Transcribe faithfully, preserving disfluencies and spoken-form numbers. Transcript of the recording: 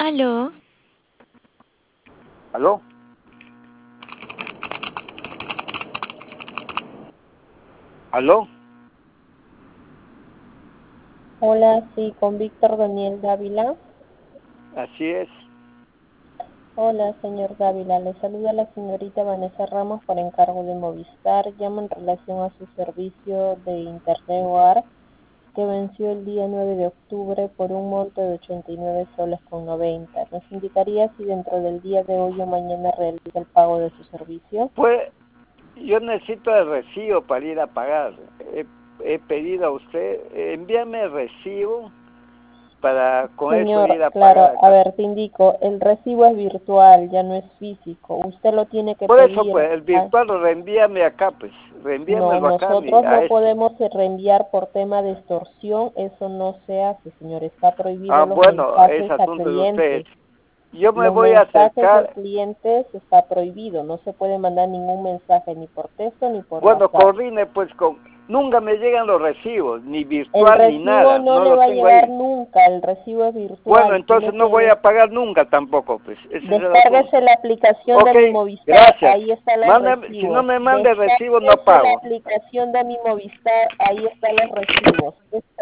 Aló. ¿Aló? ¿Aló? Hola, sí, con Víctor Daniel Dávila. Así es. Hola, señor Dávila. Le saluda la señorita Vanessa Ramos por encargo de Movistar. Llamo en relación a su servicio de Internet Hogar que venció el día nueve de octubre por un monto de ochenta y nueve soles con noventa. ¿Nos indicaría si dentro del día de hoy o mañana realiza el pago de su servicio? Pues yo necesito el recibo para ir a pagar. He, he pedido a usted, eh, envíame el recibo para con eso Señor, ir a claro, pagar a acá. ver, te indico, el recibo es virtual, ya no es físico. Usted lo tiene que Por eso, pedir. pues, el a- virtual lo reenvíame acá, pues. No, Reenvíamelo acá a, mi- nosotros a no este. podemos reenviar por tema de extorsión, eso no se hace, señor. Está prohibido Ah, los bueno, es mensajes a asunto de ustedes. clientes. Yo me Los voy a mensajes a acercar. clientes está prohibido, no se puede mandar ningún mensaje ni por texto ni por Bueno, WhatsApp. coordine pues con... Nunca me llegan los recibos, ni El virtual ni recibo nada, no no le los va a tengo llegar ahí. nunca, el recibo es Bueno, virtual. entonces Tiene no voy que a pagar nunca tampoco, pues, ese es el asunto. Descárguese la aplicación de Ok, mi Movistar, gracias. ahí están los Mándame, si no recibos. me manda el recibo, no Descárguese la pago. aplicación de mi Movistar, ahí están los recibos.